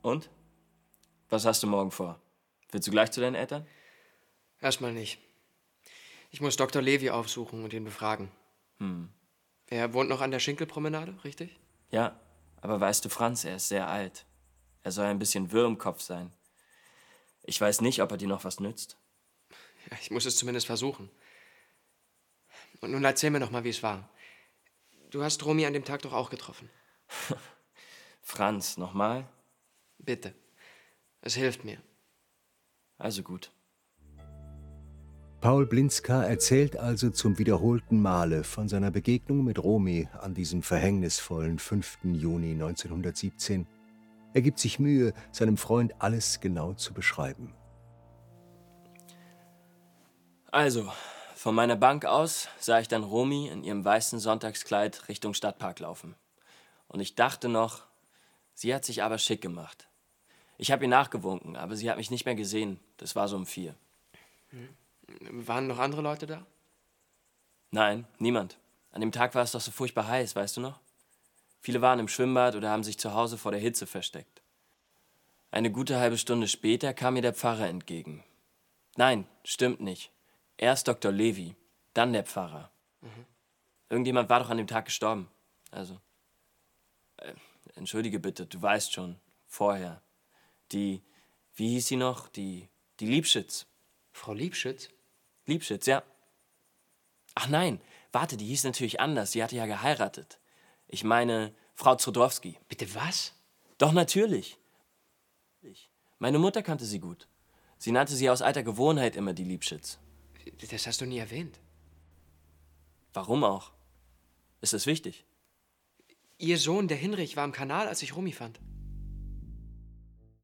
Und? Was hast du morgen vor? Willst du gleich zu deinen Eltern? Erstmal nicht. Ich muss Dr. Levy aufsuchen und ihn befragen. Er wohnt noch an der Schinkelpromenade, richtig? Ja, aber weißt du, Franz, er ist sehr alt. Er soll ein bisschen wirr im Kopf sein. Ich weiß nicht, ob er dir noch was nützt. Ja, ich muss es zumindest versuchen. Und nun erzähl mir noch mal, wie es war. Du hast Romy an dem Tag doch auch getroffen. Franz, nochmal? Bitte. Es hilft mir. Also gut. Paul Blinska erzählt also zum wiederholten Male von seiner Begegnung mit Romy an diesem verhängnisvollen 5. Juni 1917. Er gibt sich Mühe, seinem Freund alles genau zu beschreiben. Also, von meiner Bank aus sah ich dann Romy in ihrem weißen Sonntagskleid Richtung Stadtpark laufen. Und ich dachte noch, sie hat sich aber schick gemacht. Ich habe ihr nachgewunken, aber sie hat mich nicht mehr gesehen. Das war so um 4. Waren noch andere Leute da? Nein, niemand. An dem Tag war es doch so furchtbar heiß, weißt du noch? Viele waren im Schwimmbad oder haben sich zu Hause vor der Hitze versteckt. Eine gute halbe Stunde später kam mir der Pfarrer entgegen. Nein, stimmt nicht. Erst Dr. Levy, dann der Pfarrer. Irgendjemand war doch an dem Tag gestorben. Also, entschuldige bitte, du weißt schon, vorher. Wie hieß sie noch? Die Liebschitz. Frau Liebschitz? Liebschitz, ja. Ach nein, warte, die hieß natürlich anders. Sie hatte ja geheiratet. Ich meine, Frau Zrodowski. Bitte was? Doch, natürlich. Meine Mutter kannte sie gut. Sie nannte sie aus alter Gewohnheit immer die Liebschitz. Das hast du nie erwähnt. Warum auch? Ist das wichtig? Ihr Sohn, der Hinrich, war im Kanal, als ich Romy fand.